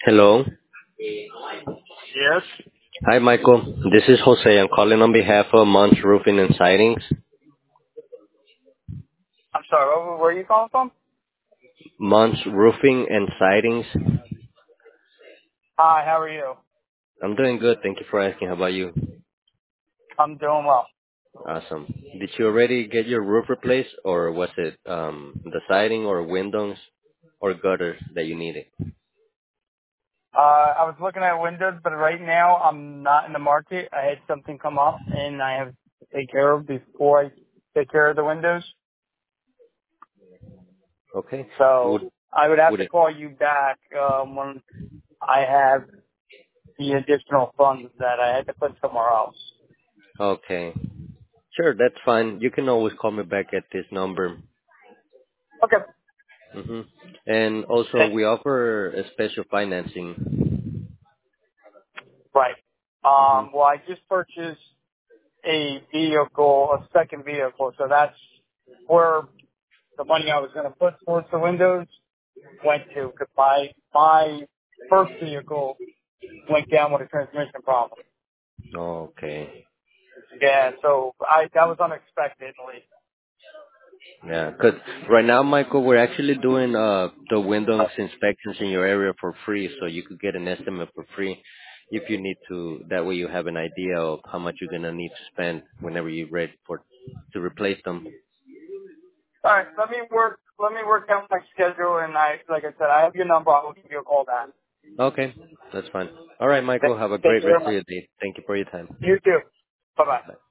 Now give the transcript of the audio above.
Hello. Yes. Hi, Michael. This is Jose. I'm calling on behalf of Munch Roofing and Sidings. I'm sorry, where are you calling from? Munch Roofing and Sidings. Hi, how are you? I'm doing good. Thank you for asking. How about you? I'm doing well. Awesome. Did you already get your roof replaced, or was it the siding or windows or gutters that you needed? I was looking at windows, but right now I'm not in the market. I had something come up and I have to take care of before I take care of the windows. Okay. So Would I would have would to it? call you back when I have the additional funds that I had to put somewhere else. Okay. Sure, that's fine. You can always call me back at this number. Okay. hmm And also, we offer a special financing. Right. hmm Well, I just purchased a vehicle, a second vehicle, so that's where the money I was going to put towards the windows went to. Because my first vehicle went down with a transmission problem. Okay. Yeah, so that was unexpectedly. Yeah, 'cause right now, Michael, we're actually doing the windows inspections in your area for free, so you could get an estimate for free if you need to. That way, you have an idea of how much you're gonna need to spend whenever you're ready for to replace them. All right, let me work out my schedule, and like I said, I have your number. I will give you a call back. Okay, that's fine. All right, Michael, have a Thank great you very rest of much. your day. Thank you for your time. You too. Bye bye. Bye.